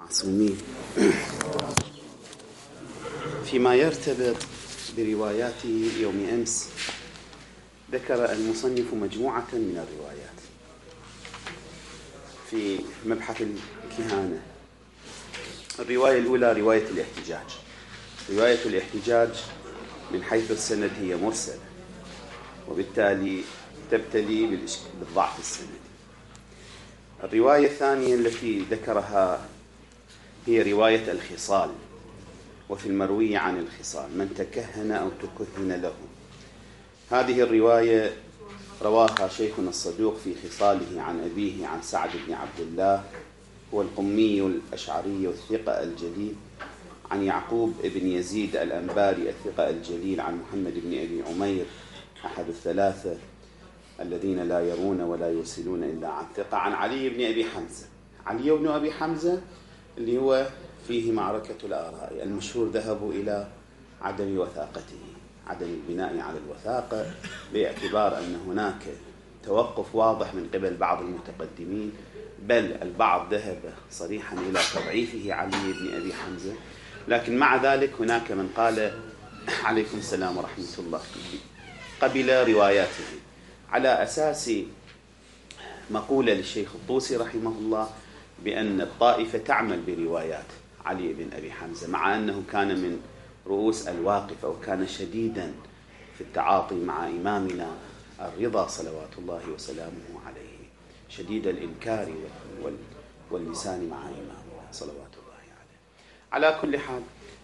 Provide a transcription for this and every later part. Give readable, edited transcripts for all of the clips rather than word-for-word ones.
معصومين. فيما يرتبط بروايات يوم أمس، ذكر المصنف مجموعة من الروايات في مبحث الكهانة. الرواية الأولى رواية الاحتجاج. رواية الاحتجاج من حيث السند هي مرسلة، وبالتالي تبتلي بالضعف السندي. الرواية الثانية التي ذكرها هي رواية الخصال، وفي المروي عن الخصال من تكهن أو تكهن له. هذه الرواية رواها شيخنا الصدوق في خصاله عن أبيه عن سعد بن عبد الله، هو القمي الأشعري الثقة الجليل، عن يعقوب بن يزيد الأنباري الثقة الجليل، عن محمد بن أبي عمير أحد الثلاثة الذين لا يرون ولا يرسلون إلا عن ثقة، عن علي بن أبي حمزة. علي بن أبي حمزة اللي هو فيه معركة الآراء، المشهور ذهبوا إلى عدم وثاقته، عدم البناء على الوثاقة، باعتبار أن هناك توقف واضح من قبل بعض المتقدمين، بل البعض ذهب صريحا إلى تضعيفه علي بن أبي حمزة. لكن مع ذلك هناك من قال عليكم السلام ورحمة الله قبل رواياته، على أساس مقولة للشيخ الطوسي رحمه الله بأن الطائفة تعمل بروايات علي بن أبي حمزة، مع أنه كان من رؤوس الواقفة وكان شديدا في التعاطي مع إمامنا الرضا صلوات الله وسلامه عليه، شديد الإنكار واللسان مع إمامنا صلوات الله عليه. على كل حال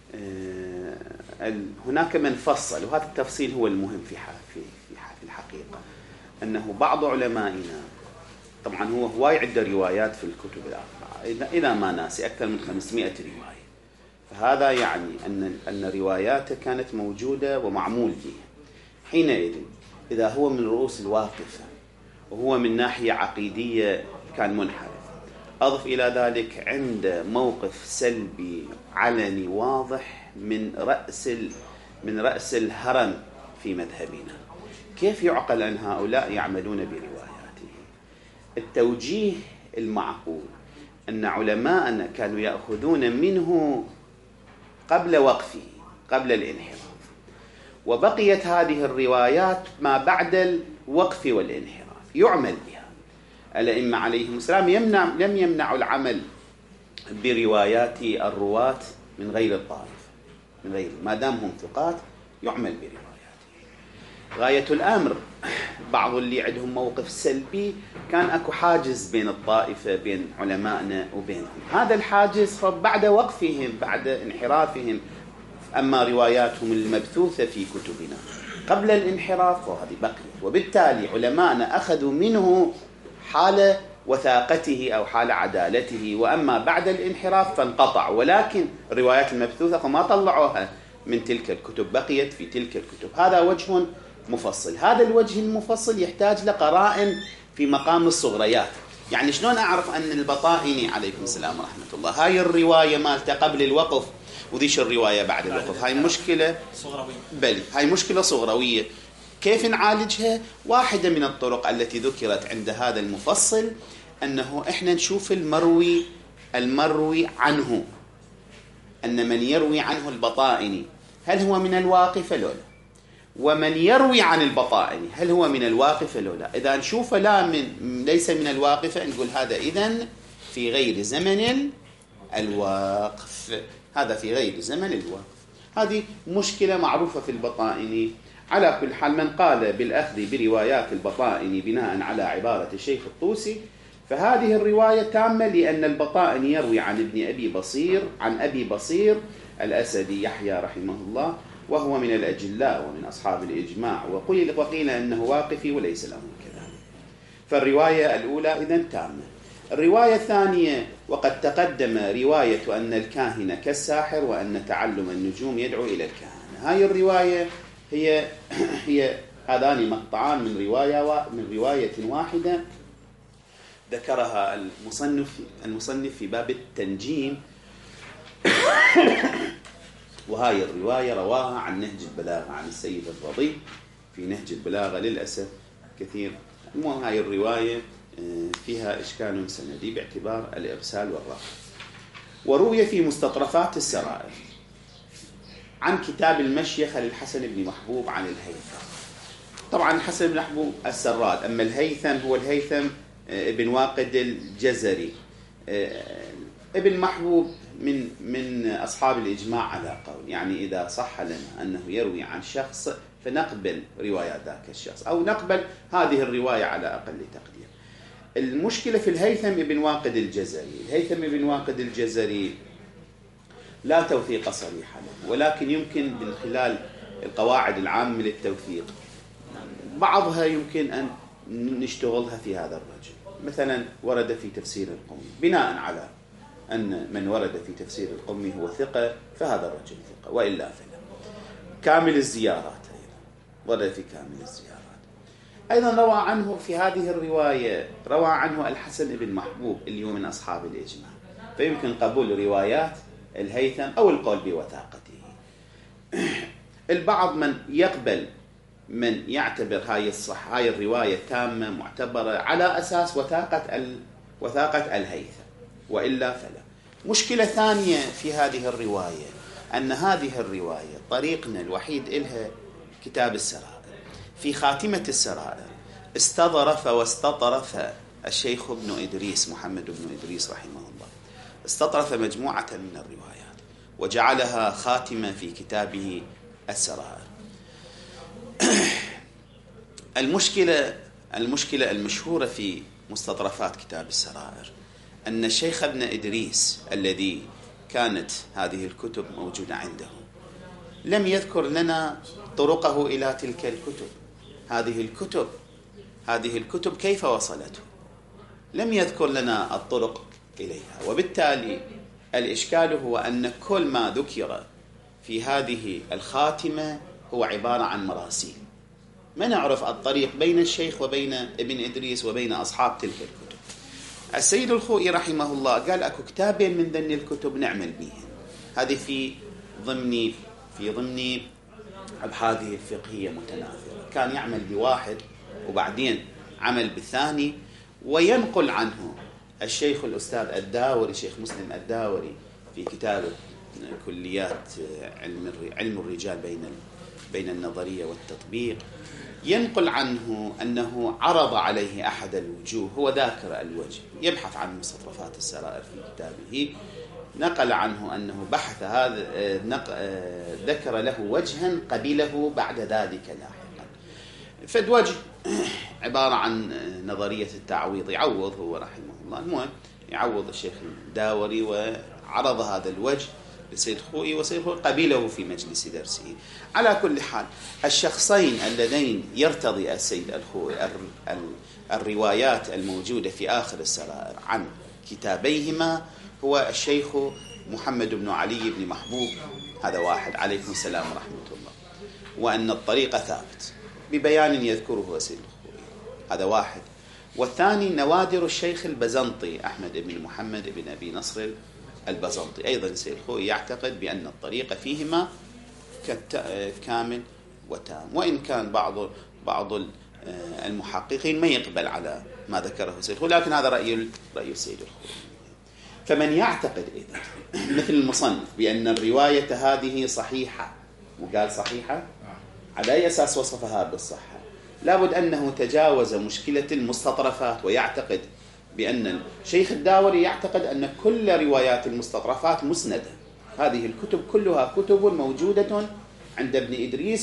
هناك من فصل، وهذا التفصيل هو المهم في الحقيقة، أنه بعض علمائنا، طبعا هو هواي عدة روايات في الكتب الأربعة إذا ما ناسي أكثر من 500 رواية، فهذا يعني أن رواياته كانت موجودة ومعمول بها. حينئذ إذا هو من رؤوس الواقفة وهو من ناحية عقيدية كان منحرف، أضف إلى ذلك عند موقف سلبي علني واضح من رأس الهرم في مذهبنا، كيف يعقل أن هؤلاء يعملون برواياته؟ التوجيه المعقول أن علماءنا كانوا يأخذون منه قبل وقفه، قبل الانحراف، وبقيت هذه الروايات ما بعد الوقف والانحراف يعمل بها. الأئمة عليهم السلام لم يمنعوا العمل بروايات الرواة من غير الطائفة، من غير ما دام هم ثقات يعمل برواياته. غاية الأمر بعض اللي عندهم موقف سلبي كان أكو حاجز بين الطائفة، بين علمائنا وبينهم، هذا الحاجز بعد وقفهم، بعد انحرافهم. أما رواياتهم المبثوثة في كتبنا قبل الانحراف وهذه بقيت، وبالتالي علمائنا أخذوا منه حال وثاقته أو حال عدالته، وأما بعد الانحراف فانقطع، ولكن الروايات المبثوثة فما طلعوها من تلك الكتب، بقيت في تلك الكتب. هذا وجه مفصل. هذا الوجه المفصل يحتاج لقرائن في مقام الصغريات. يعني شلون أعرف أن البطائني عليكم السلام ورحمة الله هاي الرواية مالته قبل الوقف وذيش الرواية بعد الوقف؟ هاي مشكلة صغروية، بل هاي مشكلة صغروية. كيف نعالجها؟ واحدة من الطرق التي ذكرت عند هذا المفصل أنه إحنا نشوف المروي عنه، أن من يروي عنه البطائني هل هو من الواقفة لو لا، ومن يروي عن البطائني هل هو من الواقفة لو لا. إذا نشوف ليس من الواقفة نقول هذا إذن في غير زمن الوقف، هذا في غير زمن الوقف. هذه مشكلة معروفة في البطائني. على كل حال من قال بالأخذ بروايات البطائني بناء على عبارة الشيخ الطوسي فهذه الرواية تامة، لأن البطائني يروي عن ابن أبي بصير عن أبي بصير الأسدي يحيى رحمه الله، وهو من الأجلاء ومن أصحاب الإجماع، وقيل أنه واقفي وليس له كذلك. فالرواية الأولى إذن تامة. الرواية الثانية وقد تقدم رواية أن الكاهن كالساحر وأن تعلم النجوم يدعو إلى الكهنة. هاي الرواية هي هذان مقطعان من رواية واحدة ذكرها المصنف في باب التنجيم. وهاي الرواية رواها عن نهج البلاغة عن السيد الرضي في نهج البلاغة، للأسف كثير. المهم هاي الرواية فيها إشكال سندي باعتبار الإرسال والرفع. وروي في مستطرفات السرائر عن كتاب المشيخة للحسن بن محبوب عن الهيثم. طبعا الحسن بن محبوب السراد، أما الهيثم هو الهيثم ابن واقد الجزري. ابن محبوب من أصحاب الإجماع على قول، يعني إذا صح لنا أنه يروي عن شخص فنقبل رواية ذاك الشخص أو نقبل هذه الرواية على أقل تقدير. المشكلة في الهيثم ابن واقد الجزري. الهيثم ابن واقد الجزري لا توثيق صريح له، ولكن يمكن من خلال القواعد العامة للتوثيق بعضها يمكن أن نشتغلها في هذا الرجل. مثلا ورد في تفسير القمي، بناء على أن من ورد في تفسير القمي هو ثقة فهذا الرجل ثقة، وإلا فلا. كامل الزيارات أيضا ورد في كامل الزيارات. أيضا روى عنه في هذه الرواية، روى عنه الحسن بن محبوب اللي هو من أصحاب الإجماع، فيمكن قبول روايات الهيثم أو القول بوثاقته. البعض من يقبل، من يعتبر هاي الرواية تامة معتبرة على أساس وثاقة الهيثم، وإلا فلا. مشكلة ثانية في هذه الرواية أن هذه الرواية طريقنا الوحيد إلها كتاب السرائر. في خاتمة السرائر استظرف واستطرف الشيخ ابن إدريس محمد بن إدريس رحمه الله، استطرف مجموعة من الروايات وجعلها خاتمة في كتابه السرائر. المشكلة المشهورة في مستطرفات كتاب السرائر أن الشيخ ابن إدريس الذي كانت هذه الكتب موجودة عنده لم يذكر لنا طرقه إلى تلك الكتب. هذه الكتب كيف وصلته؟ لم يذكر لنا الطرق إليها، وبالتالي الإشكال هو أن كل ما ذكر في هذه الخاتمة هو عبارة عن مراسيل، ما نعرف الطريق بين الشيخ وبين ابن إدريس وبين أصحاب تلك الكتب. السيد الخوئي رحمه الله قال أكو كتابين من ذن الكتب نعمل بهم، هذه في ضمن أبحاثه الفقهية متناثرة، كان يعمل بواحد وبعدين عمل بالثاني، وينقل عنه الشيخ الأستاذ الداوري، شيخ مسلم الداوري في كتابه كليات علم الرجال بين النظرية والتطبيق، ينقل عنه أنه عرض عليه أحد الوجوه، هو ذاكر الوجه، يبحث عن مستطرفات السرائر في كتابه، نقل عنه أنه بحث هذا ذكر له وجها قبله بعد ذلك لاحقا. فالوجه عبارة عن نظرية التعويض، يعوض هو رحمه الله، المهم يعوض الشيخ الداوري وعرض هذا الوجه لسيد خوئي، وسيد خوئي قبله في مجلس درسه. على كل حال الشخصين اللذين يرتضي السيد الخوئي الروايات الموجودة في آخر السرائر عن كتابيهما هو الشيخ محمد بن علي بن محبوب، هذا واحد، عليكم السلام ورحمة الله، وأن الطريق ثابت ببيان يذكره السيد الخوئي، هذا واحد. والثاني نوادر الشيخ البزنطي أحمد بن محمد بن أبي نصر البزنطي، أيضا السيد الخوئي يعتقد بأن الطريق فيهما كامل وتام، وإن كان بعض المحققين ما يقبل على ما ذكره السيد الخوئي، لكن هذا رأي السيد الخوئي. فمن يعتقد إذا مثل المصنف بأن الرواية هذه صحيحة، وقال صحيحة على أي أساس وصفها بالصحة؟ لابد أنه تجاوز مشكلة المستطرفات، ويعتقد بأن الشيخ الداوري يعتقد أن كل روايات المستطرفات مسندة. هذه الكتب كلها كتب موجودة عند ابن إدريس،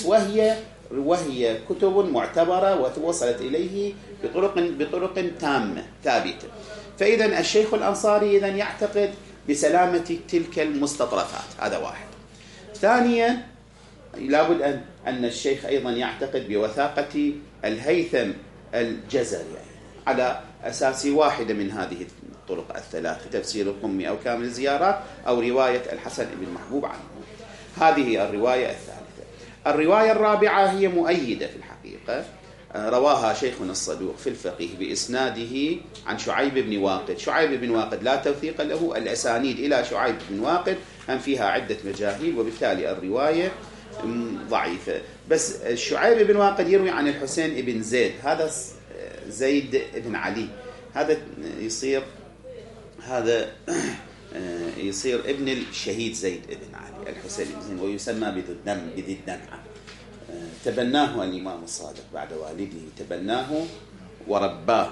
وهي كتب معتبرة ووصلت إليه بطرق تامة ثابتة. فإذا الشيخ الأنصاري إذن يعتقد بسلامة تلك المستطرفات، هذا واحد. ثانيا لابد أن الشيخ أيضا يعتقد بوثاقة الهيثم الجزري على أساس واحدة من هذه الطرق الثلاث، تفسير القمي أو كامل الزيارات أو رواية الحسن بن محبوب عنه. هذه الرواية الثالثة. الرواية الرابعة هي مؤيدة في الحقيقة، رواها شيخنا الصدوق في الفقيه بإسناده عن شعيب بن واقد. شعيب بن واقد لا توثيق له، الأسانيد إلى شعيب بن واقد هم فيها عدة مجاهيل، وبالتالي الرواية ضعيفة. بس شعيب بن واقد يروي عن الحسين بن زيد، هذا زيد بن علي، هذا يصير هذا يصير ابن الشهيد زيد ابن علي الحسين، ويسمى بذي الدمعة. تبناه الإمام الصادق بعد والده، تبناه ورباه.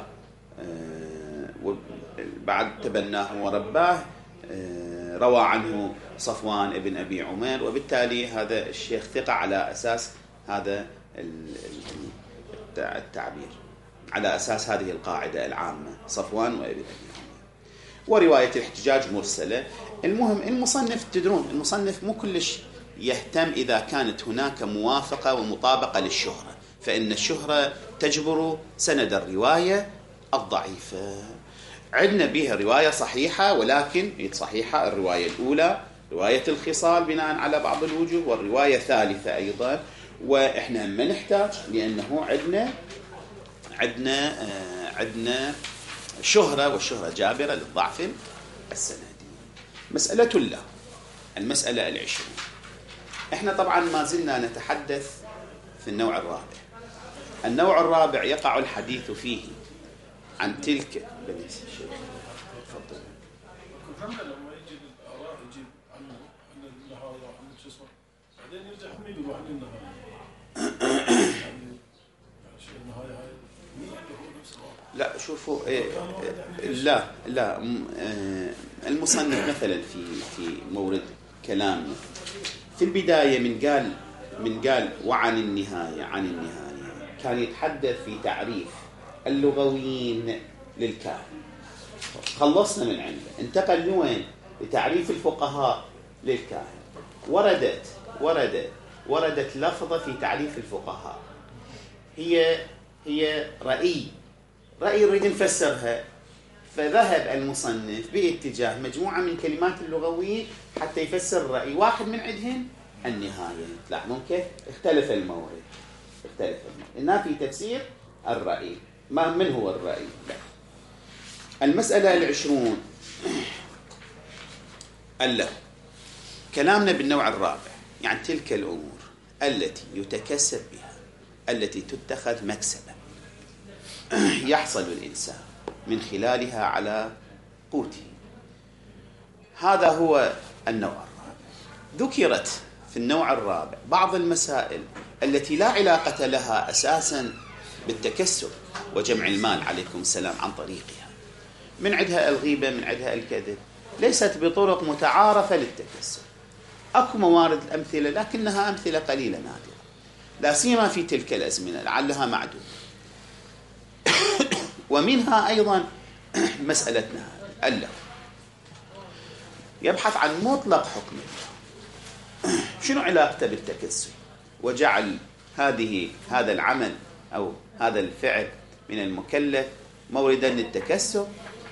بعد تبناه ورباه روى عنه صفوان ابن أبي عمير، وبالتالي هذا الشيخ ثقة على أساس هذا التعبير، على أساس هذه القاعدة العامة، صفوان وابن أبي عمير. ورواية الاحتجاج مرسلة. المهم المصنف، تدرون المصنف مو كلش يهتم إذا كانت هناك موافقة ومطابقة للشهرة، فإن الشهرة تجبر سند الرواية الضعيفة. عندنا بها رواية صحيحة، ولكن صحيحة الرواية الأولى رواية الخصال بناء على بعض الوجوه، والرواية الثالثة أيضا، وإحنا ما نحتاج لأنه عندنا شهرة، والشهرة جابرة للضعف السندي. مسألة له، المسألة 20. إحنا طبعا ما زلنا نتحدث في النوع الرابع. النوع الرابع يقع الحديث فيه عن تلك بني الشيخ. تفضل. محمد لما يجي الآراء يجيب عنه عن النهاية وعن شو اسمه، بعدين يرجع هم يقولوا عن النهاية. يعني النهاية هاي مين عنده نفس الواقع؟ لا شوفوا لا المصنف مثلا في مورد كلامنا في البداية من قال وعن النهاية، عن النهاية كان يتحدث في تعريف اللغويين للكاهن. خلصنا من عنده، انتقل لوين؟ لتعريف الفقهاء للكاهن. وردت لفظة في تعريف الفقهاء، هي رأي نريد نفسرها، فذهب المصنف باتجاه مجموعة من كلمات اللغويين حتى يفسر الرأي. واحد من عندهم النهاية. تلاحظون كيف اختلف المورد. إنها في تفسير الرأي. من هو الرأي؟ لا. المسألة 20 له كلامنا بالنوع الرابع، يعني تلك الأمور التي يتكسب بها، التي تتخذ مكسبا يحصل الإنسان من خلالها على قوته. هذا هو النوع الرابع. ذكرت في النوع الرابع بعض المسائل التي لا علاقة لها أساسا بالتكسب وجمع المال، عليكم السلام، عن طريقها. من عندها الغيبة، من عندها الكذب، ليست بطرق متعارفة للتكسب. أكو موارد الأمثلة، لكنها أمثلة قليلة نادرة، لا سيما في تلك الأزمنة، لعلها معدودة. ومنها أيضا مسألتنا الله يبحث عن مطلق حكم الله، شنو علاقته بالتكسب، وجعل هذا العمل أو هذا الفعل من المكلف موردا للتكسب.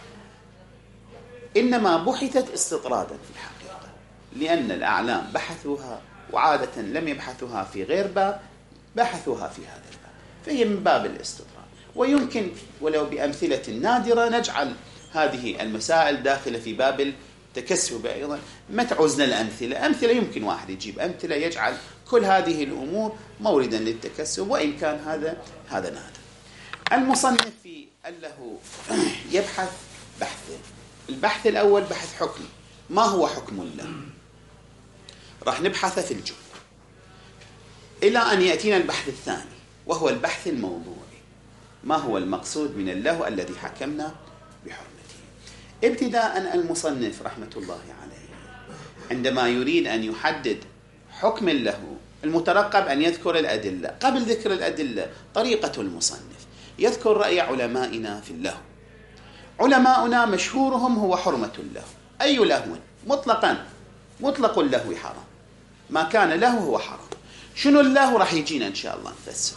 إنما بحثت استطرادا في الحقيقة، لأن الأعلام بحثوها، وعادة لم يبحثوها في غير باب، بحثوها في هذا الباب، فهي من باب الاستطراد. ويمكن ولو بأمثلة نادرة نجعل هذه المسائل داخلة في باب التكسب أيضا. ما تعوزنا الأمثلة، أمثلة يمكن واحد يجيب أمثلة يجعل كل هذه الأمور موردا للتكسب، وإن كان هذا نادر. المصنف في له يبحث بحثين. البحث الأول بحث حكم، ما هو حكم الله؟ راح نبحثه في الجملة إلى أن يأتينا البحث الثاني، وهو البحث الموضوعي. ما هو المقصود من الله الذي حكمنا بحرمته؟ ابتداء المصنف رحمة الله عليه عندما يريد أن يحدد حكم له، المترقب أن يذكر الأدلة. قبل ذكر الأدلة طريقة المصنف يذكر رأي علمائنا في اللهو. علماؤنا مشهورهم هو حرمة اللهو. أي لهو مطلقا، مطلق اللهو حرام، ما كان له هو حرام. شنو اللهو؟ راح يجينا إن شاء الله نفسر.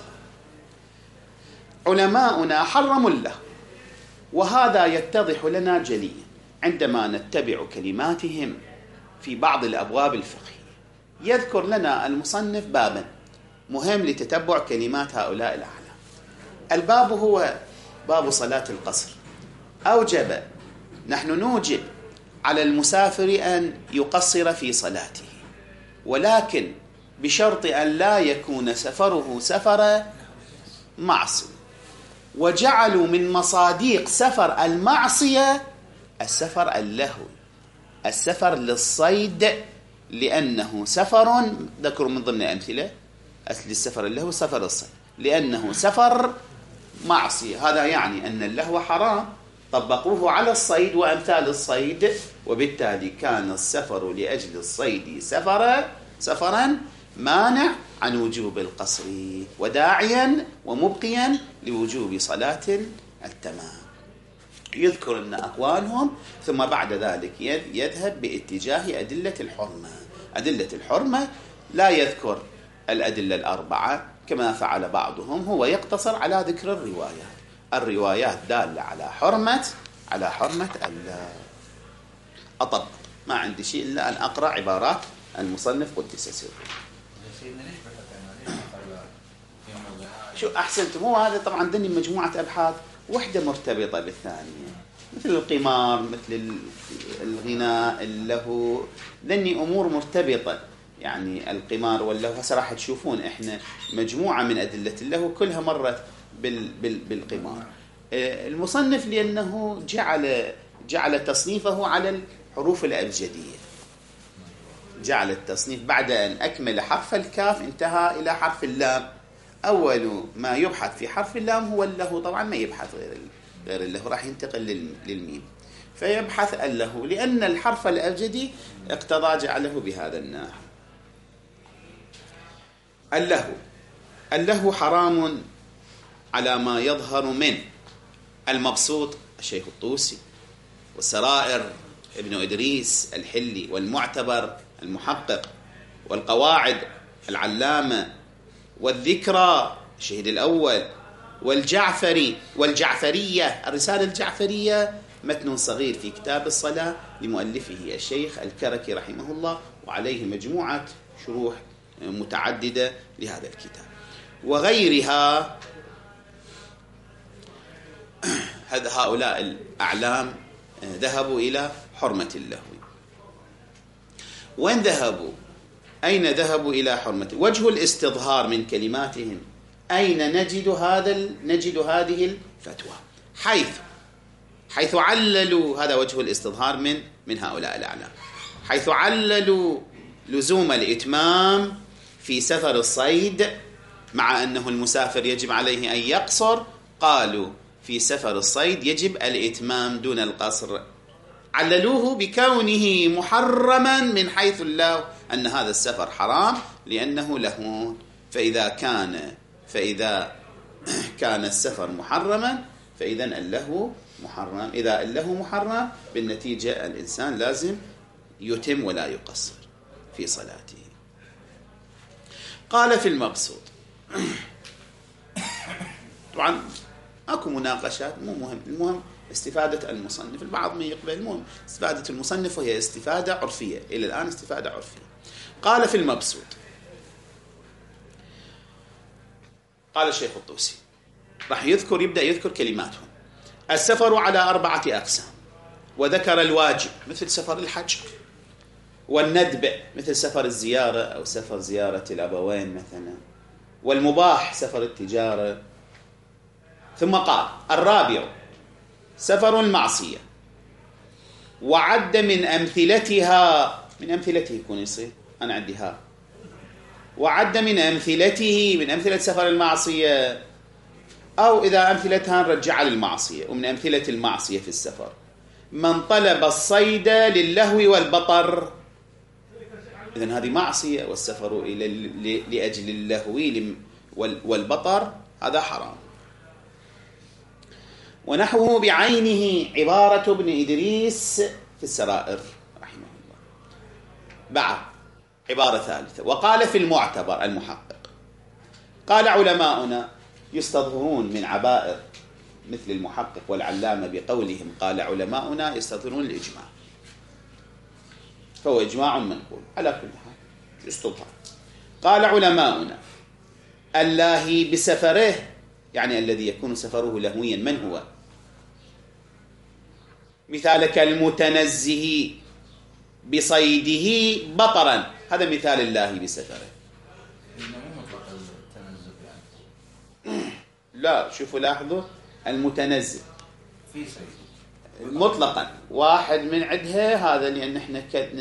علماؤنا حرموا اللهو، وهذا يتضح لنا جليا عندما نتبع كلماتهم في بعض الأبواب الفقهية. يذكر لنا المصنف بابا مهم لتتبع كلمات هؤلاء الأعلام. الباب هو باب صلاة القصر. أوجب، نحن نوجب على المسافر أن يقصر في صلاته، ولكن بشرط أن لا يكون سفره سفر معصية. وجعلوا من مصاديق سفر المعصية السفر اللهوي، السفر للصيد لأنه سفر، ذكروا من ضمن أمثلة للسفر اللهو سفر الصيد لأنه سفر معصية. هذا يعني أن اللهو حرام، طبقوه على الصيد وأمثال الصيد، وبالتالي كان السفر لأجل الصيد سفرا مانع عن وجوب القصر وداعيا ومبقيا لوجوب صلاة التمام. يذكر أن أقوالهم، ثم بعد ذلك يذهب باتجاه أدلة الحرمة. أدلة الحرمة لا يذكر الأدلة الأربعة كما فعل بعضهم، هو يقتصر على ذكر الروايات دالة على حرمة أطبق. ما عندي شيء إلا أن أقرأ عبارات المصنف قدس سره. شو أحسنتم، هو هذا طبعا ذني مجموعة أبحاث وحدة مرتبطة بالثانية، مثل القمار، مثل الغناء، اللهو، ذني أمور مرتبطة. يعني القمار واللهو هسه راح تشوفون إحنا مجموعة من أدلة اللهو كلها مرت بالقمار. المصنف لأنه جعل تصنيفه على الحروف الأبجدية، جعل التصنيف بعد أن أكمل حرف الكاف انتهى إلى حرف اللام. أول ما يبحث في حرف اللام هو اللهو، طبعا ما يبحث غير اللهو، راح ينتقل للميم فيبحث اللهو، لأن الحرف الأبجدي اقتضى جعله بهذا النحو. اللهو حرام على ما يظهر من المبسوط الشيخ الطوسي، والسرائر ابن إدريس الحلي، والمعتبر المحقق، والقواعد العلامة، والذكرى الشهيد الأول، والجعفرية الرسالة الجعفرية، متن صغير في كتاب الصلاة لمؤلفه الشيخ الكركي رحمه الله، وعليه مجموعة شروح متعددة لهذا الكتاب وغيرها. هؤلاء الأعلام ذهبوا إلى حرمة اللهو. وين ذهبوا؟ أين ذهبوا إلى حرمة؟ وجه الاستظهار من كلماتهم، أين نجد هذه الفتوى؟ حيث عللوا، هذا وجه الاستظهار من هؤلاء الأعلام، حيث عللوا لزوم الإتمام في سفر الصيد، مع أنه المسافر يجب عليه أن يقصر، قالوا في سفر الصيد يجب الإتمام دون القصر، عللوه بكونه محرما من حيث الله أن هذا السفر حرام لأنه له. فإذا كان السفر محرما فإذا اللهو محرم. إذا اللهو محرم بالنتيجة الإنسان لازم يتم ولا يقصر في صلاته. قال في المبسوط، طبعا اكو مناقشات مو مهم، المهم استفادة المصنف. البعض ما يقبل، المهم استفادة المصنف، وهي استفادة عرفية إلى الآن، استفادة عرفية. قال في المبسوط، قال الشيخ الطوسي راح يبدأ يذكر كلماتهم. السفر على 4 أقسام، وذكر الواجب مثل سفر الحج، والندب مثل سفر الزيارة أو سفر زيارة الأبوين مثلا، والمباح سفر التجارة. ثم قال الرابع سفر المعصية، وعد من أمثلتها، من أمثلته يكون يصير، أنا عندي ها، وعد من أمثلته، من أمثلة سفر المعصية، أو إذا أمثلتها نرجع للمعصية، ومن أمثلة المعصية في السفر من طلب الصيد للهو والبطر. إذن هذه معصية، والسفر لأجل اللهو والبطر هذا حرام. ونحوه بعينه عبارة ابن إدريس في السرائر رحمه الله. بعد عبارة ثالثة، وقال في المعتبر المحقق، قال علماؤنا يستظهرون من عبائر مثل المحقق والعلامة بقولهم قال علماؤنا، يستظهرون الإجماع، فهو إجماع منقول على كل حال يستظهر. قال علماؤنا اللاهي بسفره، يعني الذي يكون سفره لهويا، من هو؟ مثال كالمتنزه بصيده بطرا، هذا مثال الله بسفره. لا شوفوا لاحظوا، المتنزه مطلقا واحد من عندها هذا، لأن احنا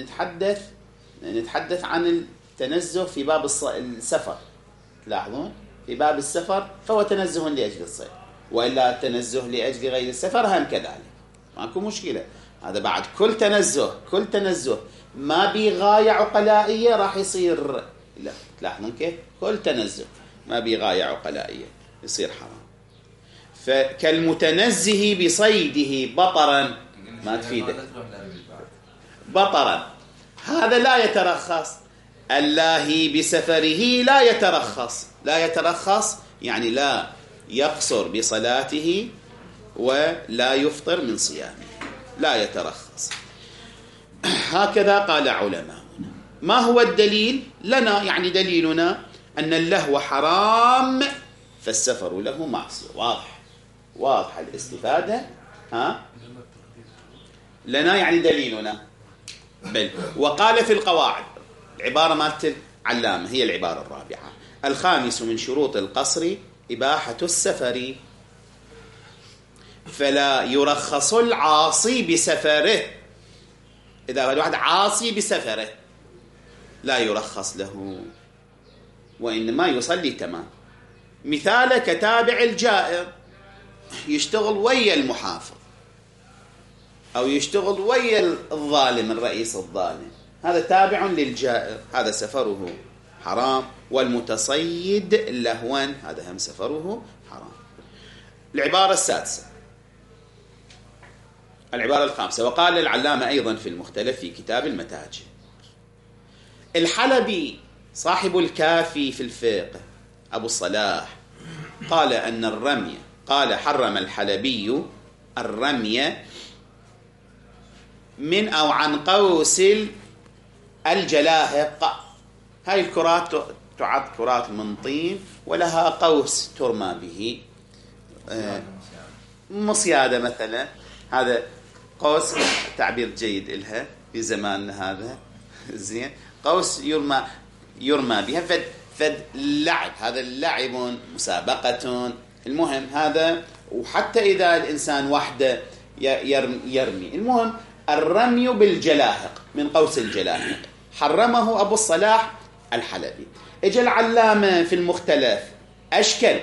نتحدث عن التنزه في باب السفر. تلاحظون في باب السفر فهو تنزه لأجل الصيد، وإلا التنزه لأجل غير السفر هم كذلك، ماكو مشكلة. هذا بعد كل تنزه ما بغاية عقلائية راح يصير، لا تلاحظون كيف كل تنزه ما بغاية عقلائية يصير حرام. فكالمتنزه بصيده بطرا ما تفيده، بطرا هذا لا يترخص. اللاهي بسفره لا يترخص يعني لا يقصر بصلاته ولا يفطر من صيامه، لا يترخص. هكذا قال علماؤنا. ما هو الدليل لنا؟ يعني دليلنا أن اللهو حرام فالسفر له معصية. واضح الاستفادة. لنا يعني دليلنا. بل وقال في القواعد، العبارة مالت العلامة هي العبارة الرابعة: الخامس من شروط القصر إباحة السفر، فلا يرخص العاصي بسفره. إذا الواحد عاصي بسفره لا يرخص له، وإنما يصلي تمام. مثال كتابع الجائر، يشتغل ويا المحافظ أو يشتغل ويا الظالم الرئيس الظالم، هذا تابع للجائر، هذا سفره حرام. والمتصيد لهوا هذا هم سفره حرام. العبارة السادسة، العبارة الخامسة: وقال العلامة أيضا في المختلف في كتاب المتاجر. الحلبي صاحب الكافي في الفقه أبو الصلاح قال أن الرمي، قال حرم الحلبي الرمي من أو عن قوس الجلاهق. هاي الكرات تعد كرات من طين ولها قوس ترمى به، مصيادة مثلا. هذا قوس تعبير جيد إلها في زماننا هذا، زين، قوس يرمى بها. فد لعب، هذا اللعب مسابقة. المهم هذا، وحتى إذا الإنسان وحده يرمي. المهم الرمي بالجلاهق من قوس الجلاهق حرمه أبو الصلاح الحلبي. اجى العلامة في المختلف أشكل،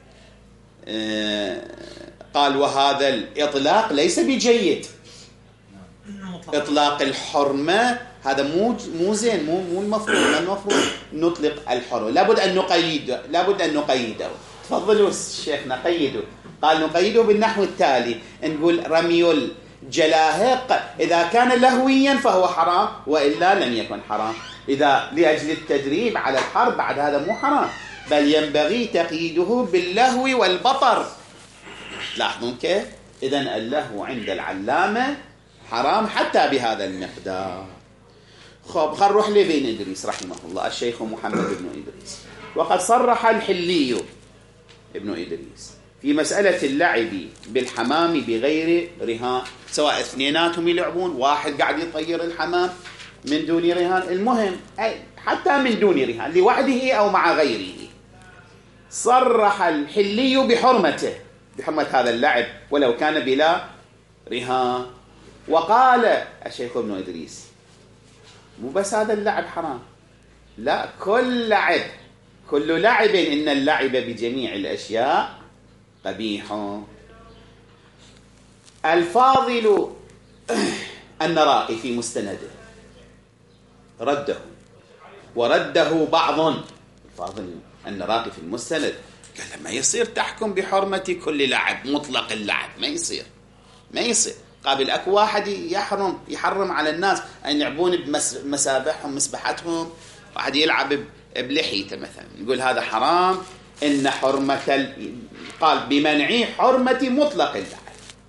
قال وهذا الإطلاق ليس بجيد. إطلاق الحرمة هذا مو زين، مو المفروض نطلق الحرمة، لابد أن نقيده. تفضلوا شيخنا قيدوا. قال نقيده بالنحو التالي، نقول رمي الجلاهق إذا كان لهويا فهو حرام، وإلا لم يكن حرام. إذا لأجل التدريب على الحرب بعد هذا مو حرام، بل ينبغي تقييده باللهو والبطر. لاحظون كيف؟ إذن اللهو عند العلامة حرام حتى بهذا المقدار. خل نروح لابن إدريس رحمه الله، الشيخ محمد بن إدريس. وقد صرح الحلي ابن إدريس في مسألة اللعب بالحمام بغير رهان، سواء اثنيناتهم يلعبون، واحد قاعد يطير الحمام من دون رهان، المهم حتى من دون رهان لوحده أو مع غيره. صرح الحلي بحرمة هذا اللعب ولو كان بلا رهان. وقال الشيخ ابن إدريس مو بس هذا اللعب حرام، لا، كل لعب إن اللعب بجميع الأشياء قبيح. الفاضل النراقي في مستنده ورده بعض. الفاضل النراقي في المستند قال ما يصير تحكم بحرمة كل لعب، مطلق اللعب ما يصير. قابل أكو واحد يحرم على الناس أن يلعبون بمسابحهم مسبحتهم، واحد يلعب بلحيته مثلا، يقول هذا حرام. إن حرمة قال بمنع حرمة مطلق اللعب.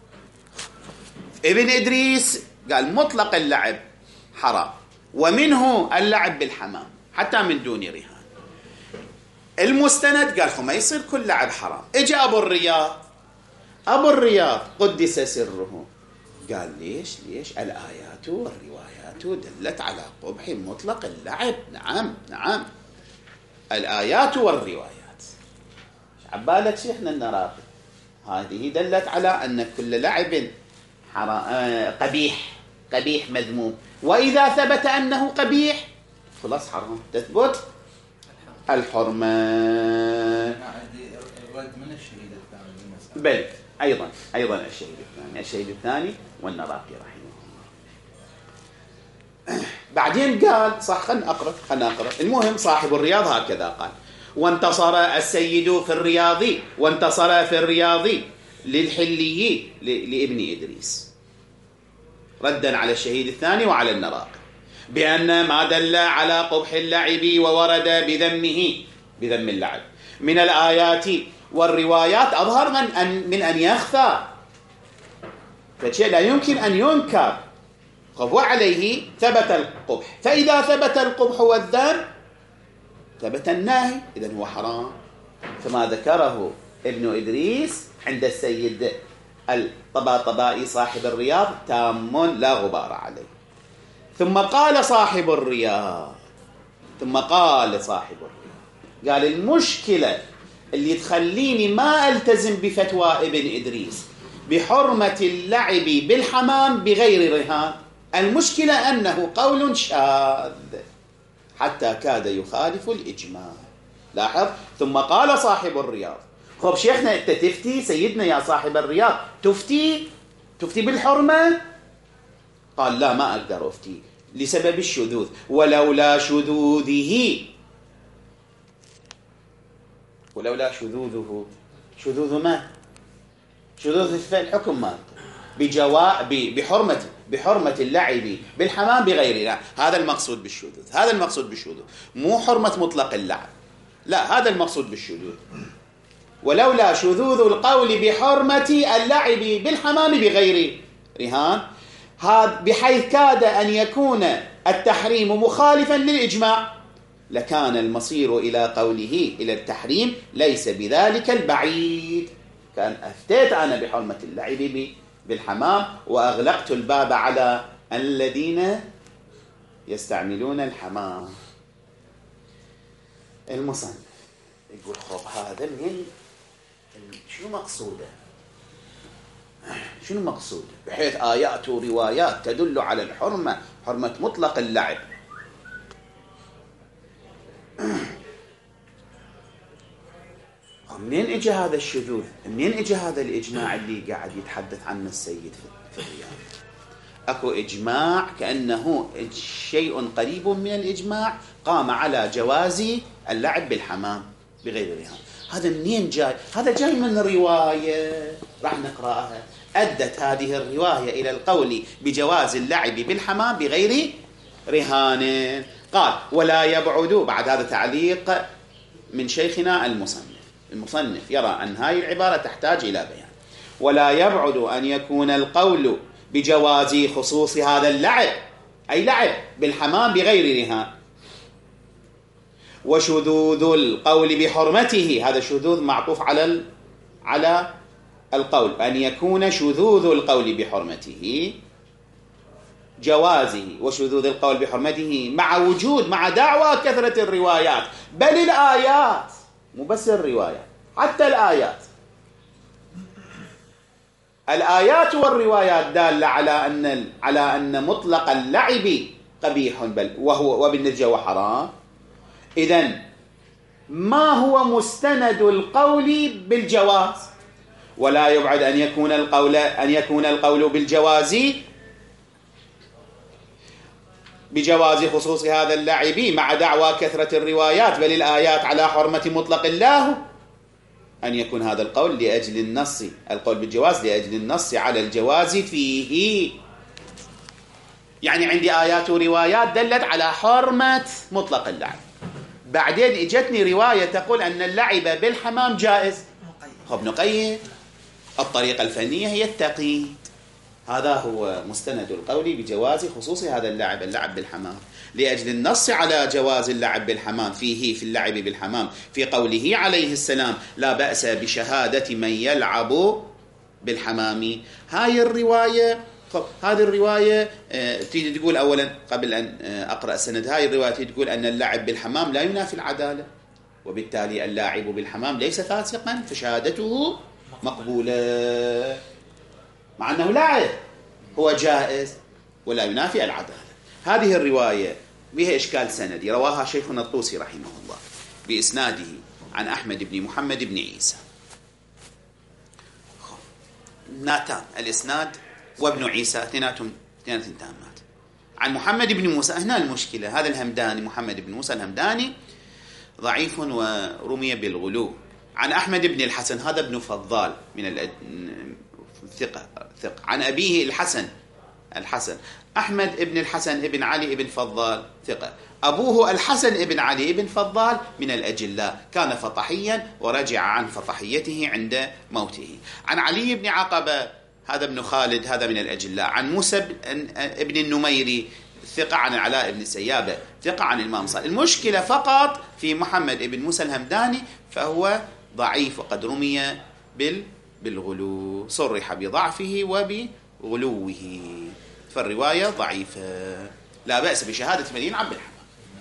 ابن إدريس قال مطلق اللعب حرام، ومنه اللعب بالحمام حتى من دون رهان. المستند قال ما يصير كل لعب حرام. اجى أبو الرياض قدس سره، قال ليش الآيات والروايات دلت على قبح مطلق اللعب. نعم الآيات والروايات. عبالك شيخنا النراقي، هذه دلت على أن كل لعب قبيح مذموم. وإذا ثبت أنه قبيح خلاص حرام، تثبت الحرمة. الرد من الشهيد الثاني. بل أيضا الشهيد الثاني والنراقي رحمه الله. بعدين قال صح، خلنا أقرأ. المهم صاحب الرياض هكذا قال: وانتصر السيد في الرياض للحلي لابن إدريس، ردا على الشهيد الثاني وعلى النراقي، بأن ما دل على قبح اللعب وورد بذم اللعب من الآيات والروايات أظهر من أن يخفى، فشيء لا يمكن أن ينكر، وعليه ثبت القبح. فإذا ثبت القبح والذم ثبت النهي، إذن هو حرام. فما ذكره ابن إدريس عند السيد الطباطبائي صاحب الرياض تام لا غبار عليه. ثم قال صاحب الرياض قال: المشكلة اللي تخليني ما ألتزم بفتوى ابن إدريس بحرمة اللعب بالحمام بغير رهان، المشكلة أنه قول شاذ حتى كاد يخالف الإجماع. لاحظ. ثم قال صاحب الرياض: خب شيخنا أنت تفتي، سيدنا يا صاحب الرياض تفتي بالحرمة؟ قال: لا، ما أقدر أفتي لسبب الشذوذ، ولولا شذوذه شذوذ ما؟ شذوذ الحكم ما بحرمة اللعب بالحمام بغير لا. هذا المقصود بالشذوذ، مو حرمة مطلق اللعب، لا، هذا المقصود بالشذوذ. ولولا شذوذ القول بحرمة اللعب بالحمام بغير رهان، بحيث كاد أن يكون التحريم مخالفا للإجماع، لكان المصير إلى قوله إلى التحريم ليس بذلك البعيد. كان أفتيت أنا بحرمة اللعب بالحمام وأغلقت الباب على الذين يستعملون الحمام. المصنف يقول: خب هذا من شنو مقصوده بحيث آيات وروايات تدل على حرمة مطلق اللعب. منين اجى هذا الشذوذ؟ منين اجى هذا الإجماع اللي قاعد يتحدث عنه السيد في الرياض؟ اكو إجماع كأنه شيء قريب من الإجماع قام على جواز اللعب بالحمام بغير رهان. هذا منين جاي؟ هذا جاي من رواية راح نقرأها، أدت هذه الرواية إلى القول بجواز اللعب بالحمام بغير رهان. قال: ولا يبعد، بعد هذا تعليق من شيخنا المصنف يرى أن هذه العبارة تحتاج إلى بيان. ولا يبعد أن يكون القول بجواز خصوص هذا اللعب، أي لعب بالحمام بغير رهان، وشذوذ القول بحرمته، هذا شذوذ معطوف على القول، أن يكون شذوذ القول بحرمته جوازه وشذوذ القول بحرمته مع دعوى كثرة الروايات، بل الآيات، مو بس الروايات، حتى الآيات والروايات دالة على أن مطلق اللعب قبيح بل وبالنتيجة وحرام. إذن ما هو مستند القول بالجواز؟ ولا يبعد أن يكون القول بجواز خصوص هذا اللعب مع دعوى كثرة الروايات بل الآيات على حرمة مطلق الله، أن يكون هذا القول لأجل النص، القول بالجواز لأجل النص على الجواز فيه. يعني عندي آيات وروايات دلت على حرمة مطلق اللعب، بعدين اجتني رواية تقول أن اللعب بالحمام جائز، خب نقيد. الطريقة الفنية هي التقييد. هذا هو مستند القول بجواز خصوص هذا اللعب بالحمام لأجل النص على جواز اللعب بالحمام في اللعب بالحمام في قوله عليه السلام: لا بأس بشهادة من يلعب بالحمام. هذه الرواية تيجي تقول أولا قبل أن أقرأ السند، هاي الرواية تقول أن اللعب بالحمام لا ينافي العدالة، وبالتالي اللاعب بالحمام ليس فاسقا فشهادته مقبولة، مع أنه لاعب هو جائز ولا ينافي العدالة. هذه الرواية بها إشكال سندي، رواها شيخنا الطوسي رحمه الله بإسناده عن أحمد بن محمد بن عيسى. ناتان الإسناد وابن عيسى اثنيناتهم تامات. عن محمد بن موسى، هنا المشكلة، هذا الهمداني محمد بن موسى الهمداني ضعيف ورمي بالغلو. عن أحمد بن الحسن، هذا ابن فضال من ثقة. عن أبيه الحسن أحمد بن الحسن بن علي بن فضال ثقة. أبوه الحسن بن علي بن فضال من الأجلاء، كان فطحيا ورجع عن فطحيته عند موته. عن علي بن عقبة، هذا ابن خالد، هذا من الأجلاء. عن موسى بن النميري ثقة. عن العلاء بن سيابة ثقة. عن الإمام صالح. المشكلة فقط في محمد بن موسى الهمداني، فهو ضعيف وقد رمي بالغلو، صرح بضعفه وبغلوه، فالرواية ضعيفة. لا بأس بشهادة مدين عبد الحمام.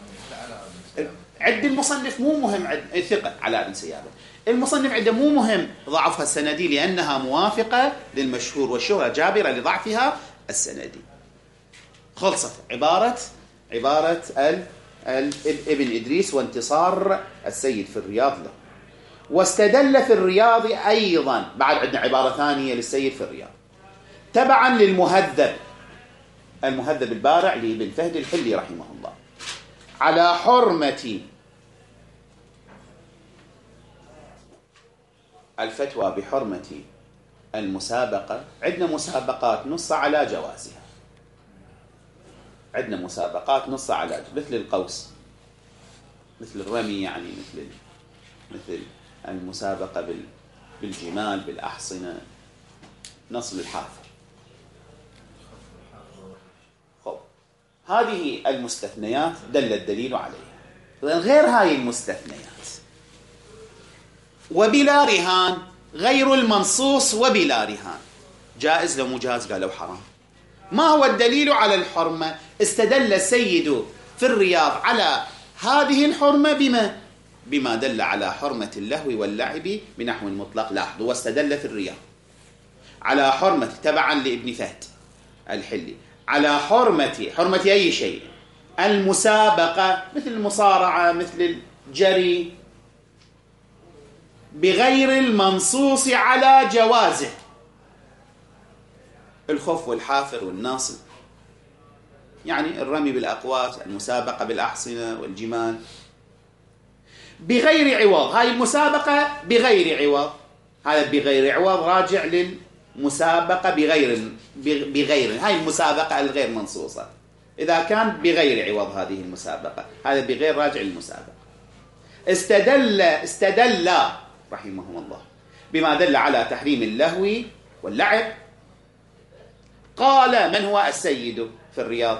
عد المصنف مو مهم ثقة علاء بن سيابة، المصنف عنده مو مهم ضعفها السندي لأنها موافقة للمشهور والشهرة جابرة لضعفها السندي. خلصت عبارة ابن إدريس وانتصار السيد في الرياض له. واستدل في الرياض أيضا، بعد عندنا عبارة ثانية للسيد في الرياض تبعا للمهذب، المهذب البارع لابن فهد الحلي رحمه الله، على حرمة الفتوى بحرمة المسابقة. عندنا مسابقات نص على جوازها، عندنا مسابقات نص على مثل القوس، مثل الرمي، يعني مثل المسابقة بالجمال، بالأحصنة، نصب الحافر. هذه المستثنيات دل الدليل عليها. غير هاي المستثنيات وبلا رهان، غير المنصوص وبلا رهان، جائز لو مجاز قالوا حرام. ما هو الدليل على الحرمة؟ استدل السيد في الرياض على هذه الحرمة بما دل على حرمة اللهو واللعب بنحو المطلق. لاحظوا، واستدل في الرياض على حرمة تبعا لابن فهد الحلي، على حرمة أي شيء، المسابقة مثل المصارعة، مثل الجري، بغير المنصوص على جوازه، الخف والحافر والناصب، يعني الرمي بالأقواس، المسابقة بالأحصنة والجمال، بغير عوض. هاي المسابقة بغير عوض، هذا بغير عوض راجع للمسابقة بغير هاي المسابقة الغير منصوصة. إذا كان بغير عوض هذه المسابقة، هذا بغير راجع للمسابقة. استدل رحمهم الله بما دل على تحريم اللهو واللعب. قال من هو السيد في الرياض؟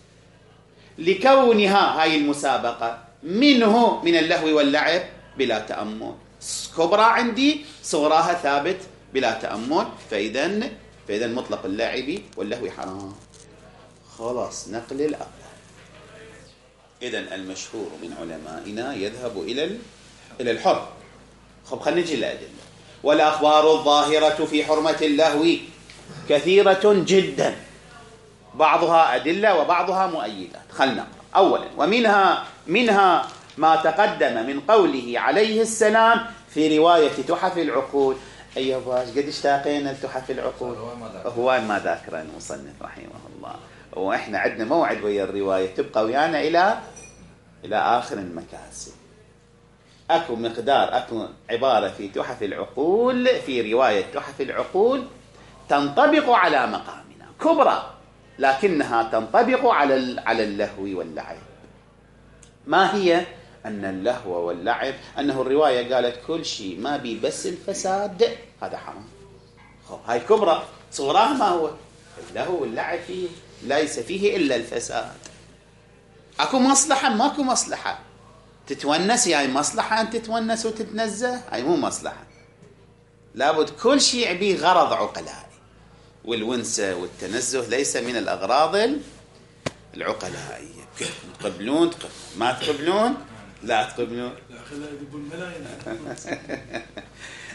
لكونها هاي المسابقة منه من اللهو واللعب بلا تأمل، كبرى عندي صغراها ثابت بلا تأمل، فإذا مطلق اللعب واللهو حرام. خلاص، نقل الأقوال. إذن المشهور من علمائنا يذهب إلى الحرم. خلينا نجي للأدلة. والأخبار الظاهرة في حرمة اللهو كثيرة جدا، بعضها أدلة وبعضها مؤيدات. خلنا نقرأ. أولا، ومنها ما تقدم من قوله عليه السلام في رواية تحف العقول. أيها باش قد اشتاقين لتحف العقول، هو ما ذاكر المصنف رحمه الله، وإحنا عندنا موعد ويا الرواية، تبقى ويانا إلى آخر المكاسب. أكو عبارة في تحف العقول، في رواية تحف العقول تنطبق على مقامنا، كبرى، لكنها تنطبق على اللهو واللعب. ما هي؟ أن اللهو واللعب، أنه الرواية قالت كل شيء ما بي بس الفساد هذا حرام. هاي كبرى. صغراه ما هو؟ اللهو واللعب فيه ليس فيه إلا الفساد. أكو مصلحة؟ ماكو مصلحة. تتونس، يعني مصلحة أن تتونس وتتنزه؟ هاي مو مصلحة. لابد كل شيء به غرض عقلائي، والونسة والتنزه ليس من الأغراض العقلائية. تقبلون ما تقبلون لا تقبلون.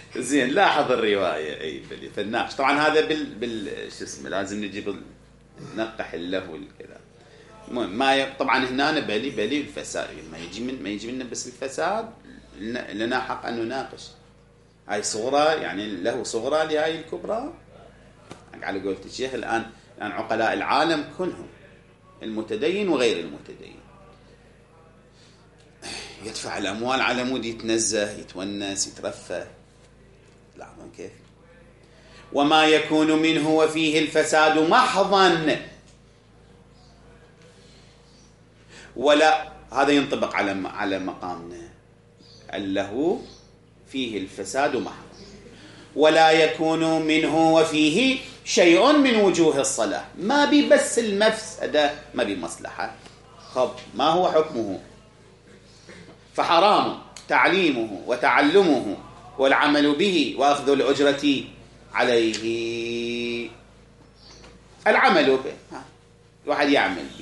زين لاحظ الرواية أي بلي فالناقش طبعا هذا شو اسمه لازم نجيب نقح اللهو والكذا. طبعا هنا بلي الفساد ما يجي منا بس الفساد لنا حق أن نناقش هاي صغرى يعني له صغرى لهاي الكبرى على قولة الشيخ. الآن عقلاء العالم كلهم المتدين وغير المتدين يدفع الأموال على مود يتنزه يتونس يترفه. لاحظون كيف وما يكون منه وفيه الفساد محضا ولا هذا ينطبق على مقامنا اللهو فيه الفساد محضا ولا يكون منه وفيه شيء من وجوه الصلاح ما بي بس المفسدة ما بي مصلحة. خب ما هو حكمه؟ فحرام تعليمه وتعلمه والعمل به وأخذ الأجرة عليه. العمل به واحد يعمل به.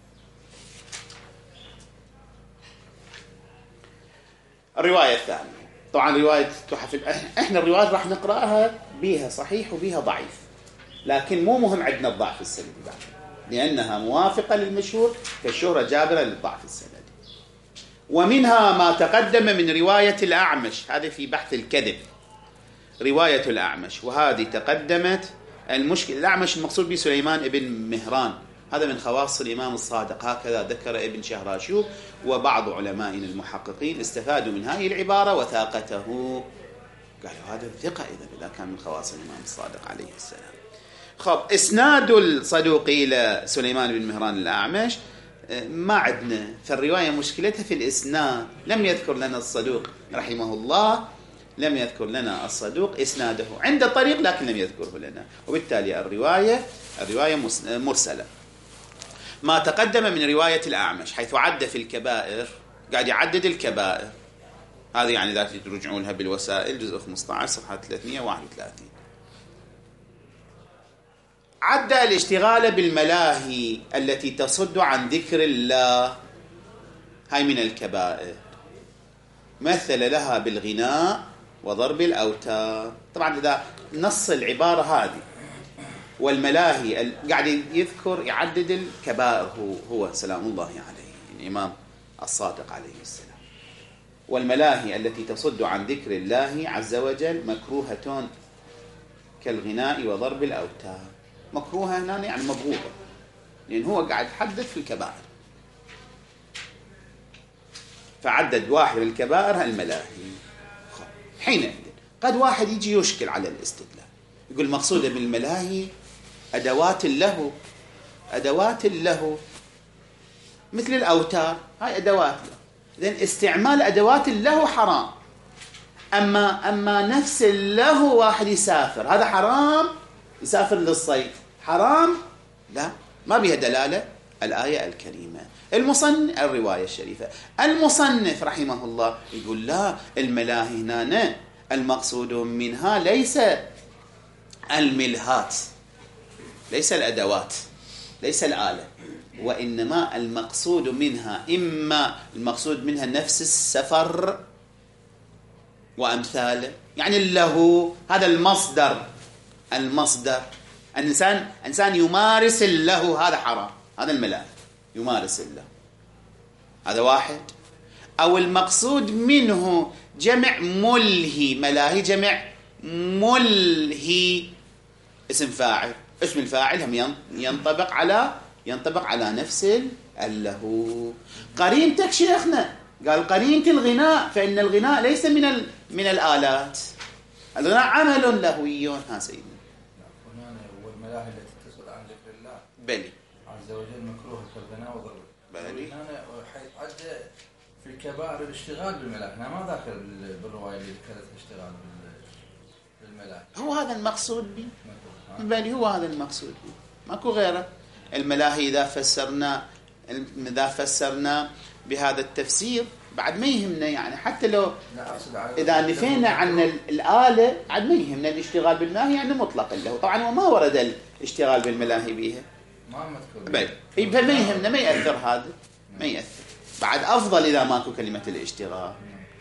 الرواية الثانية طبعا رواية تحف احنا الروايات راح نقرأها بيها صحيح وبيها ضعيف لكن مو مهم عندنا الضعف السندي بعد لأنها موافقة للمشهور فالشهرة جابرة للضعف السندي. ومنها ما تقدم من رواية الأعمش هذه في بحث الكذب رواية الأعمش وهذه تقدمت. المشكلة الأعمش المقصود به سليمان ابن مهران هذا من خواص الإمام الصادق هكذا ذكر ابن شهراشوب وبعض علمائنا المحققين استفادوا من هذه العبارة وثاقته قالوا هذا ثقة إذا كان من خواص الإمام الصادق عليه السلام. خب إسناد الصدوق إلى سليمان بن مهران الأعمش ما عندنا فالرواية مشكلتها في الإسناد لم يذكر لنا الصدوق رحمه الله لم يذكر لنا الصدوق إسناده عند طريق لكن لم يذكره لنا وبالتالي الرواية مرسلة. ما تقدم من رواية الأعمش حيث عد في الكبائر قاعد يعدد الكبائر هذه يعني ذات ترجعون لها بالوسائل جزء 15 صفحة 331 عد الاشتغال بالملاهي التي تصد عن ذكر الله هاي من الكبائر مثل لها بالغناء وضرب الأوتار. طبعا إذا نص العبارة هذه والملاهي قاعد يذكر يعدد الكبائر هو سلام الله عليه الإمام الصادق عليه السلام. والملاهي التي تصد عن ذكر الله عز وجل مكروهة كالغناء وضرب الأوتار. مكروهة هنا يعني مبغوضة لأن هو قاعد يحدث في الكبائر فعدد واحد من الكبائر الملاهي. حينئذ قد واحد يجي يشكل على الاستدلال يقول مقصودة بالملاهي أدوات اللهو مثل الأوتار هاي أدوات له إذن استعمال أدوات اللهو حرام. أما نفس اللهو واحد يسافر هذا حرام يسافر للصيد حرام لا ما بها دلالة الآية الكريمة الرواية الشريفة. المصنف رحمه الله يقول لا الملاهي هنا المقصود منها ليس الملهات ليس الأدوات ليس الآلة وإنما المقصود منها إما المقصود منها نفس السفر وأمثاله يعني اللهو هذا المصدر إنسان يمارس اللهو هذا حرام هذا الملاهي يمارس اللهو هذا واحد. أو المقصود منه جمع ملهي ملاهي جمع ملهي اسم فاعل اسم الفاعل هم ينطبق على نفس اللهو. قرينتك شيخنا قال قرينة الغناء فإن الغناء ليس من الآلات الغناء عمل لهوي ها سيدنا. والملاهي التي تصل عن ذكر الله بلي عز وجل مكروه كالغناء وضرب بلي عد في الكبائر الاشتغال بالملاهي أنا ما ذاكر بالرواية اللي ذكرت الاشتغال بالملاهي هو هذا المقصود به بلي هو هذا المقصود به ماكو غيره. الملاهي إذا فسرنا بهذا التفسير بعد ما يهمنا يعني حتى لو إذا نفينا عن الآلة بعد ما يهمنا الاشتغال بالملاهي يعني مطلق له طبعا وما ورد الاشتغال بالملاهي بها ما مذكور فما يهمنا ما يأثر هذا ما يأثر بعد أفضل إذا ماكو كلمة الاشتغال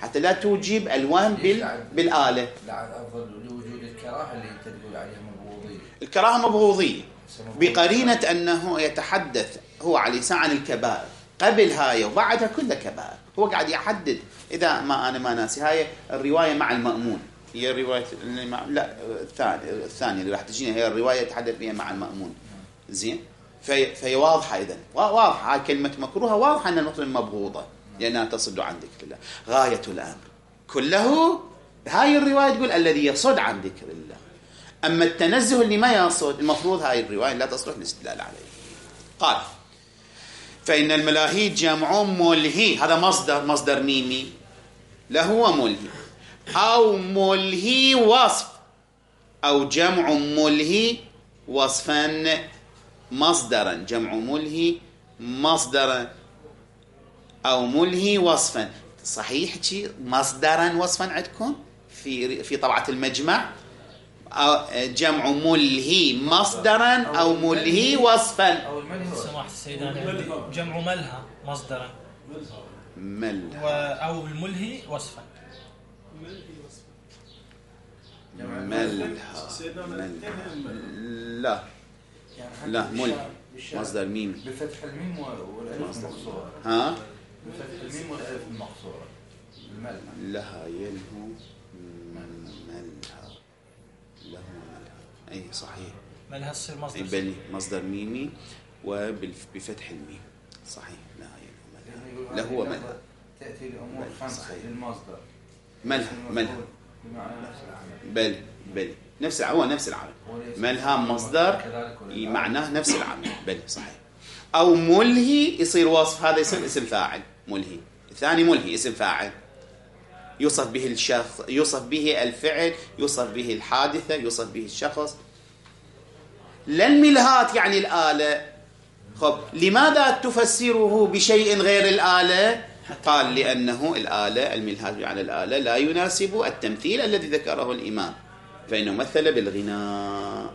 حتى لا توجب الوهم بالآلة. لا أفضل لوجود الكراهة اللي أنت تقول عليها مبغوضية. الكراهة مبغوضية بقرينة أنه يتحدث هو على لسان عن الكبائر، قبل هاي وبعدها كلها كبائر. هو قاعد يحدد، إذا أنا ما ناسي، هاي الرواية مع المأمون، هي الرواية لا الثانية اللي راح تجينا هي الرواية يتحدث بها مع المأمون. زين، فهي واضحة، إذن واضحة هاي كلمة مكروهة، واضحة أن المطلب مبغوضة لأنها تصد عن ذكر الله. غاية الأمر كله هاي الرواية تقول الذي يصد عن ذكر الله. أما التنزه اللي ما يصد، المفروض هاي الرواية لا تصلح الاستدلال عليه. قال فإن الملاهي جمع ملهي، هذا مصدر ميمي لهو ملهي، أو ملهي وصف، أو جمع ملهي وصفا مصدرا، جمع ملهي مصدرا أو ملهي وصفا. صحيح مصدرا وصفا عندكم في طبعة المجمع، جمع ملهي مصدرا أو ملهي وصفا. سماحة السيدان جمع ملهى مصدرا ملهى أو الملهي وصفا. ملهى لا ملهي مصدر ميمي بفتح الميم والألف المقصورة. ها بفتح الميم والألف المقصورة. لها يلهو ملهى، له ملهى، أي صحيح، ملهى تصير مصدر بل مصدر ميمي وبفتح الميم، صحيح. لا يلهو ملهى، له ملهى، تأتي الأمور خمسة للمصدر. ملهى بمعنى نفس العمل. بل نفس هو نفس العمل. ملهى مصدر معناه نفس العمل، بل صحيح. أو ملهي يصير وصف، هذا يصير اسم فاعل ملهي. الثاني ملهي اسم فاعل، يوصف به الشخص، يوصف به الفعل، يوصف به الحادثة، يوصف به الشخص. لا الملهات يعني الآلة. خب لماذا تفسره بشيء غير الآلة؟ قال لأنه الآلة، الملهات يعني الآلة لا يناسب التمثيل الذي ذكره الإمام، فإنه مثل بالغناء.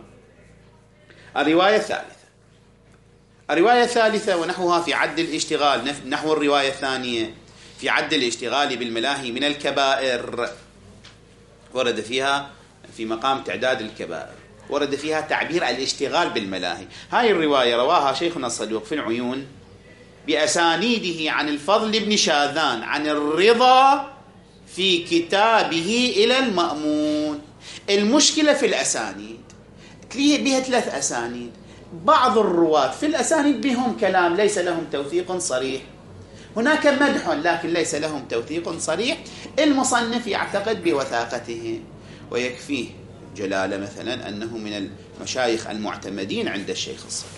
الرواية الثالثة ونحوها في عد الاشتغال، نحو الرواية الثانية في عد الاشتغال بالملاهي من الكبائر، ورد فيها في مقام تعداد الكبائر، ورد فيها تعبير الاشتغال بالملاهي. هاي الرواية رواها شيخنا الصدوق في العيون بأسانيده عن الفضل بن شاذان عن الرضا في كتابه إلى المأمون. المشكلة في الأسانيد، بها 3 أسانيد. بعض الرواة في الأسانيد بهم كلام ليس لهم توثيق صريح، هناك مدح لكن ليس لهم توثيق صريح. المصنف يعتقد بوثاقته، ويكفيه جلالة مثلا أنه من المشايخ المعتمدين عند الشيخ الصدوق.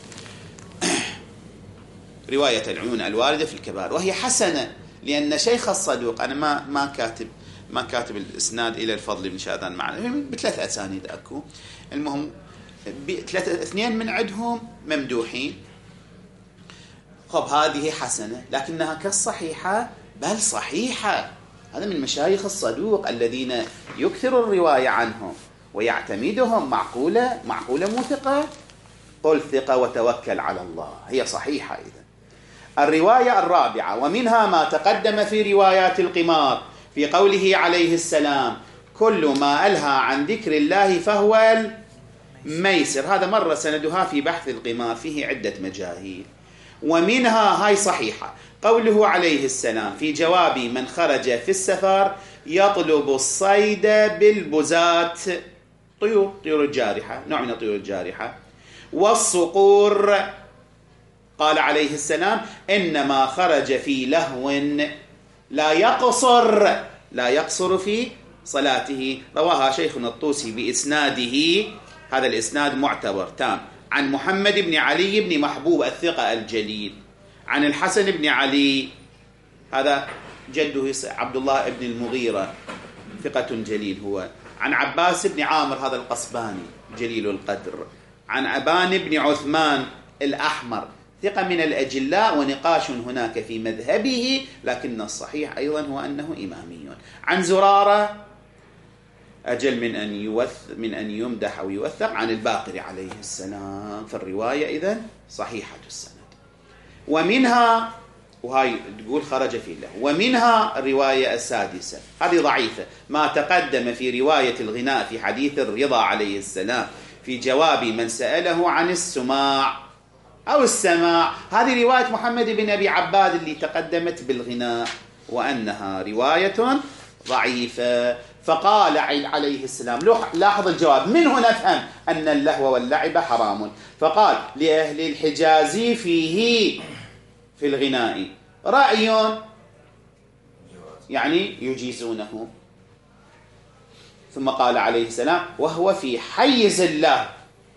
رواية العيون الواردة في الكبائر وهي حسنة، لأن شيخ الصدوق أنا ما كاتب الإسناد إلى الفضل بن شاذان معنا، ب3 أسانيد أكو. المهم 2 من عندهم ممدوحين. خب هذه حسنة لكنها كالصحيحة، بل صحيحة. هذا من مشايخ الصدوق الذين يكثر الرواية عنهم ويعتمدهم. معقولة مو ثقة؟ قل ثقة وتوكل على الله، هي صحيحة. إذن الرواية الرابعة ومنها ما تقدم في روايات القمار في قوله عليه السلام كل ما ألهى عن ذكر الله فهو الميسر. هذا مرة سندها في بحث القمار، فيه عدة مجاهيل. ومنها هاي صحيحة قوله عليه السلام في جواب من خرج في السفر يطلب الصيد بالبزات، طيور الجارحة، نوع من الطيور الجارحة، والصقور. قال عليه السلام إنما خرج في لهو لا يقصر في صلاته. رواها شيخنا الطوسي بإسناده، هذا الإسناد معتبر تام، عن محمد بن علي بن محبوب الثقة الجليل، عن الحسن بن علي، هذا جده عبد الله بن المغيرة ثقة جليل هو، عن عباس بن عامر هذا القصباني جليل القدر، عن أبان بن عثمان الأحمر ثقة من الأجلاء، ونقاش هناك في مذهبه، لكن الصحيح أيضا هو أنه إمامي. عن زرارة أجل من أن يمدح أو يوثق، عن الباقر عليه السلام. في الرواية إذن صحيحة السند. وهاي تقول خرج في اللهو. ومنها الرواية السادسة، هذه ضعيفة، ما تقدم في رواية الغناء في حديث الرضا عليه السلام في جواب من سأله عن السماع أو السماع. هذه رواية محمد بن أبي عباد اللي تقدمت بالغناء، وأنها رواية ضعيفة. فقال عليه السلام، لاحظ الجواب، منه نفهم أن اللهو واللعب حرام. فقال لأهل الحجاز فيه في الغناء رأي، يعني يجيزونه. ثم قال عليه السلام وهو في حيز اللهو،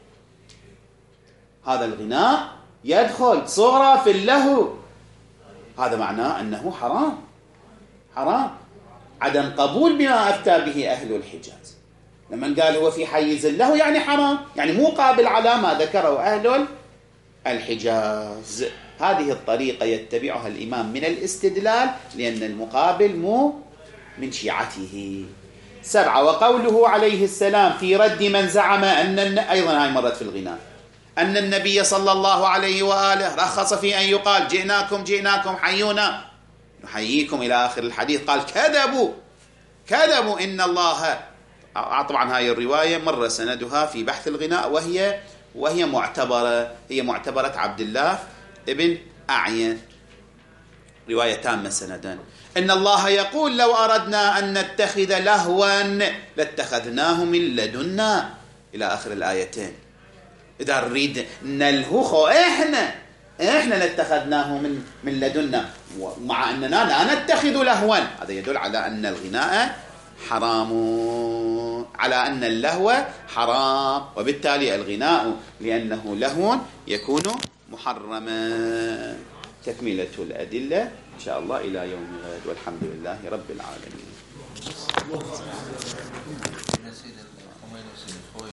هذا الغناء يدخل صغرى في اللهو، هذا معناه أنه حرام، حرام، عدم قبول بما أفتى به أهل الحجاز. لما قال هو في حيز اللهو يعني حرام، يعني مو قابل على ما ذكره أهل الحجاز. هذه الطريقة يتبعها الإمام من الاستدلال، لأن المقابل مو من شيعته. 7. وقوله عليه السلام في رد من زعم أن أيضا هاي مرت في الغناء، أن النبي صلى الله عليه وآله رخص في أن يقال جئناكم حيونا نحييكم إلى آخر الحديث. قال كذبوا إن الله. طبعا هاي الرواية مر سندها في بحث الغناء، وهي معتبرة، هي معتبرة عبد الله ابن أعين، رواية تامة سندا. إن الله يقول لو أردنا أن نتخذ لهوا لاتخذناه من لدنا إلى آخر الآيتين. إذا نريد نلهو إحنا لاتخذناه من لدنا، مع أننا لا نتخذ لهوا. هذا يدل على أن الغناء حرام، على أن اللهو حرام، وبالتالي الغناء لأنه لهو يكون محرما. تكملة الأدلة إن شاء الله إلى يوم غد، والحمد لله رب العالمين.